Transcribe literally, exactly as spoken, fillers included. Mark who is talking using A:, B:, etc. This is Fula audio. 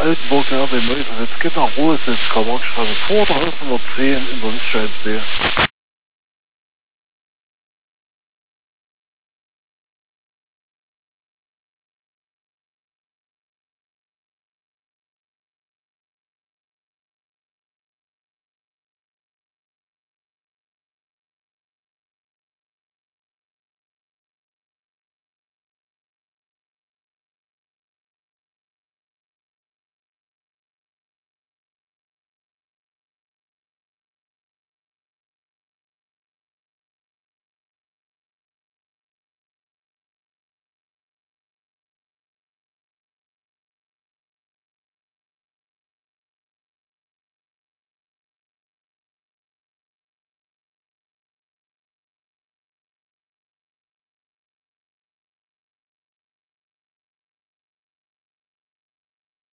A: Altenburg, ja, bei Neues. Jetzt geht nach Ruhe, ist jetzt Karl-Marx-Straße vor der Hausnummer zehn in der Lichtscheinsee.